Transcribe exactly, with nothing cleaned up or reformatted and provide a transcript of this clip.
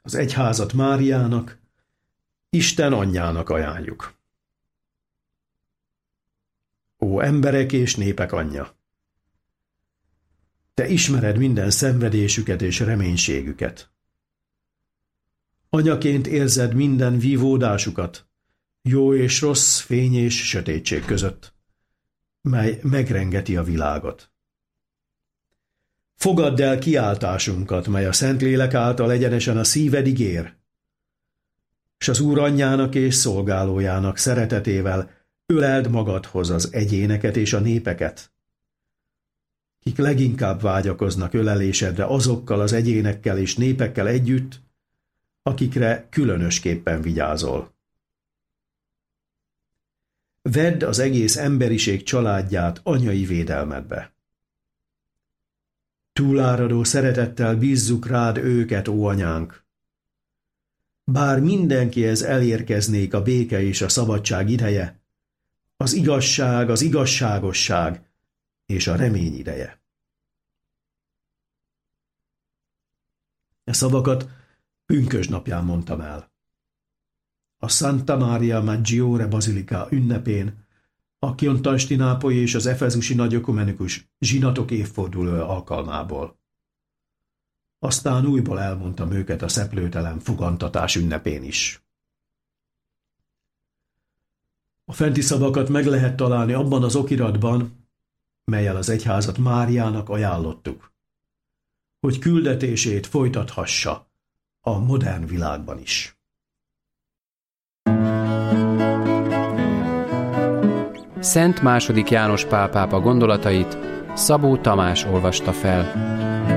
az egyházat Máriának, Isten anyjának ajánljuk. Ó emberek és népek anyja! Te ismered minden szenvedésüket és reménységüket. Anyaként érzed minden vívódásukat, jó és rossz, fény és sötétség között, mely megrengeti a világot. Fogadd el kiáltásunkat, mely a Szentlélek által egyenesen a szívedig ér, s az Úr anyjának és szolgálójának szeretetével öleld magadhoz az egyéneket és a népeket, kik leginkább vágyakoznak ölelésedre azokkal az egyénekkel és népekkel együtt, akikre különösképpen vigyázol. Vedd az egész emberiség családját anyai védelmedbe. Túláradó szeretettel bízzuk rád őket, ó anyánk. Bár mindenkihez elérkeznék a béke és a szabadság ideje, az igazság, az igazságosság és a remény ideje. E szavakat pünkösdnapján mondtam el. A Santa Maria Maggiore Bazilika ünnepén, a Konstantinápolyi és az efezusi nagyökumenikus zsinatok évforduló alkalmából. Aztán újból elmondtam őket a szeplőtelen fogantatás ünnepén is. A fenti szavakat meg lehet találni abban az okiratban, mellyel az egyházat Máriának ajánlottuk, hogy küldetését folytathassa a modern világban is. Szent második János Pál pápa gondolatait Szabó Tamás olvasta fel.